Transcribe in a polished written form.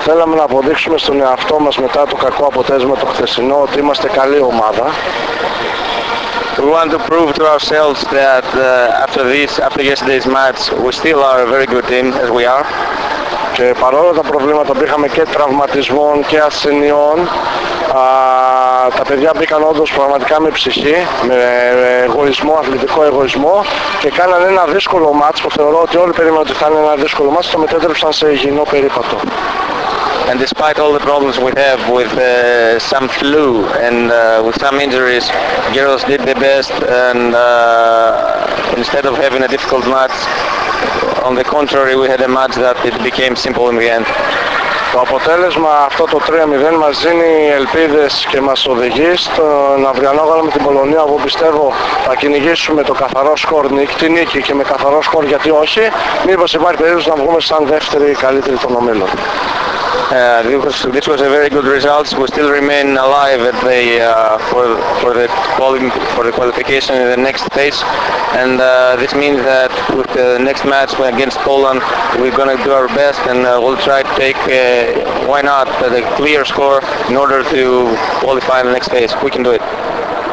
Θέλαμε να αποδείξουμε στον εαυτό μας μετά το κακό αποτέλεσμα το χθεσινό ότι είμαστε καλή ομάδα. We want to prove to ourselves that after yesterday's match, we still are a very good team as we are. Και παρόλο τα προβλήματα που είχαμε και τραυματισμών και ασθενειών, τα παιδιά μπήκαν όντως πραγματικά με ψυχή, με εγωισμό, αθλητικό εγωισμό και κάνανε ένα δύσκολο μάτς που θεωρώ ότι όλοι περίμεναν ότι θα είναι ένα δύσκολο μάτς, το μετέτρεψαν σε υγιεινό περίπατο. And despite all the problems we have with some flu and with some injuries, girls did their best, and instead of having a difficult match, on the contrary, we had a match that it became simple in the end. Το αποτέλεσμα αυτό το 3-0 μας δίνει ελπίδες και μας οδηγεί στον αυριανό αγώνα με την Πολωνία, όπου πιστεύω θα κυνηγήσουμε το καθαρό σκορ, τη νίκη και με καθαρό σκορ, γιατί όχι, μήπως υπάρχει περίπτωση να βγούμε σαν δεύτερη καλύτερη των ομίλων. This was a very good result. We still remain alive at for the qualification in the next stage, and this means that with the next match against Poland, we're going to do our best, and we'll try to take why not the clear score in order to qualify in the next phase. We can do it.